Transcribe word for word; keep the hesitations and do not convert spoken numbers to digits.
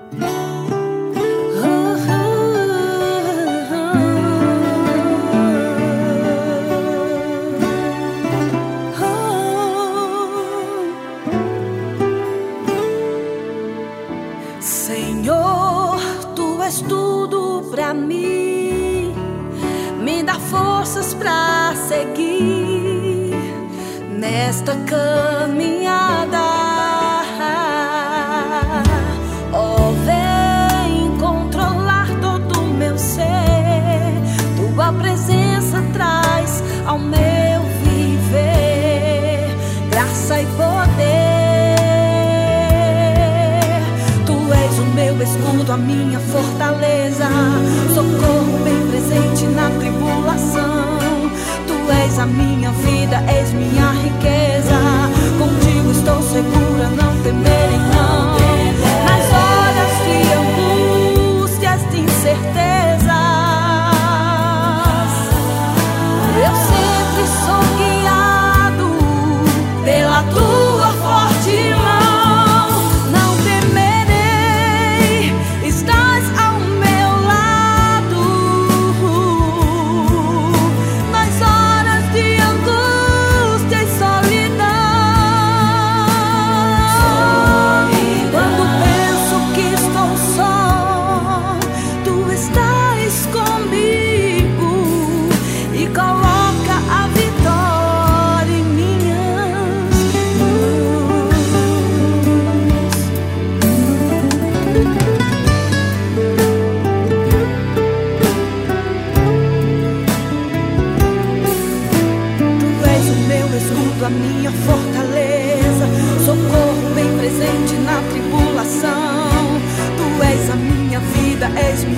Senhor, Tu és tudo pra mim, me dá forças pra seguir nesta caminhada. Oh, vem controlar todo o meu ser, Tua presença traz ao meu viver graça e poder. Meu escudo, a minha fortaleza, socorro bem presente na tribulação. Tu és a minha vida, és minha riqueza. Contigo estou segura, não temerei não. Nas horas de angústias, de incertezas, eu sempre sou guiado pela Tua forte mão. A minha fortaleza, socorro bem presente na tribulação. Tu és a minha vida, és minha